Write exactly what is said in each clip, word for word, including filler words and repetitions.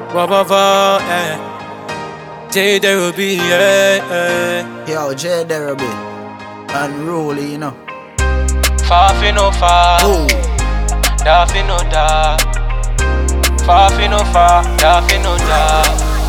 Wah wah wah, yeah. J Derby, yeah, yeah. Yo, J Derby, unruly, you know. Far fi no far, Oh, da fi no da. Far fi no far, da fi no da.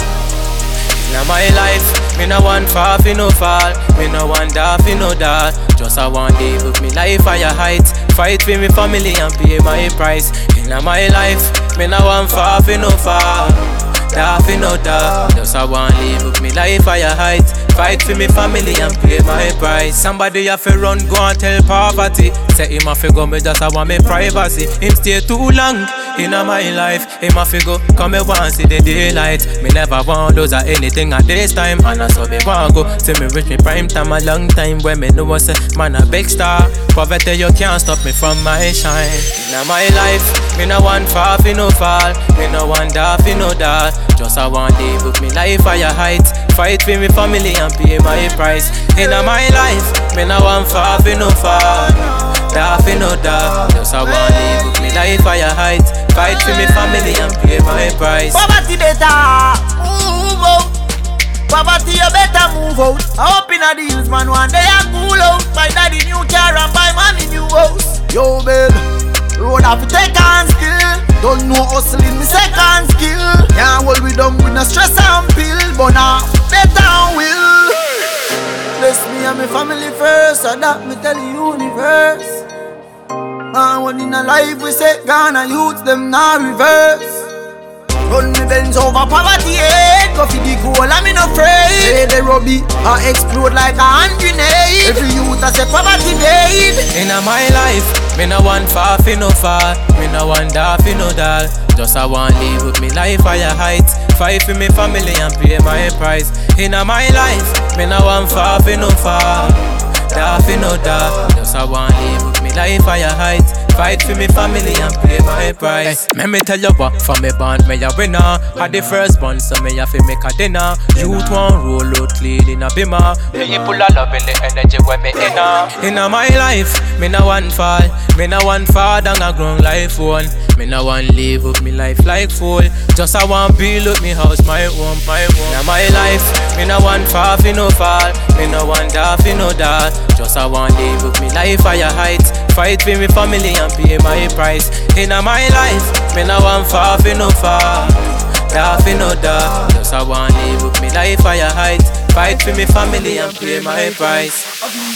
Inna my life, me no want far fi no fall. Me no want da fi no da. Just I want live with me life higher heights. Fight for me family and pay my price. Inna my life, me no want far fi no fall. Da fi no da. Just I want live with me life higher heights. Fight for me family and pay my price. Somebody have to run, go and tell poverty. Say him have to go, me just I want me privacy. Him stay too long in my life. Him have to go, come me want see the daylight. Me never want lose or anything at this time. And I saw me want go. See me reach me prime time a long time. When me know I say, man a big star. Poverty you can't stop me from my shine. In my life, me no want far fi no fall. Me no want da fi no da. Just I want live with me life higher heights. Fight for me family and pay my price. In my life, me no want far fi no fall. Da fi no da. Just I want live with me life higher heights. Fight for me family and pay my price. poverty better move out. Poverty you better move out. I hope in a deals man one day I cool out. Buy daddy new car and buy mommy new house. Yo babe, road have to take on skill. Don't know hustling me second skill. Can't hold we down with no stress and pill. But now better will. Bless me and my family first. So that me tell the universe. And when in a life we say Ghana youths them now reverse. Run me Benz over poverty head. Go for the goal and me no afraid. Say the rubby I explode like a hand grenade. Every youth I say poverty dead. In my life, me no want far fi no fall. Me no want da fi no dal. Just I want live with me life higher heights. Fight for me family and pay my price. In my life, me no want far fi no fall. Da fi no da. Just I want live with me life higher heights. Fight for me family and pay my price. Hey, me tell you what, for me band me a winner. Had the first band, so me have to make a dinner. Youth one roll out clean in a bimmer. People are loving the energy when me inna. Inna my life, me no want fall. Me no want fall down a ground life one. Me no want live with me life like fool. Just I want build up me house, my home, my home. Inna my life, me no want fall fi no fall. Me no want da fi no da. Just I want live with me life higher heights. Fight for me family and pay my price. Inna my life, me no want far fi no fall. Da fi no da. Just I want live with me life higher heights. Fight for me family and pay my price.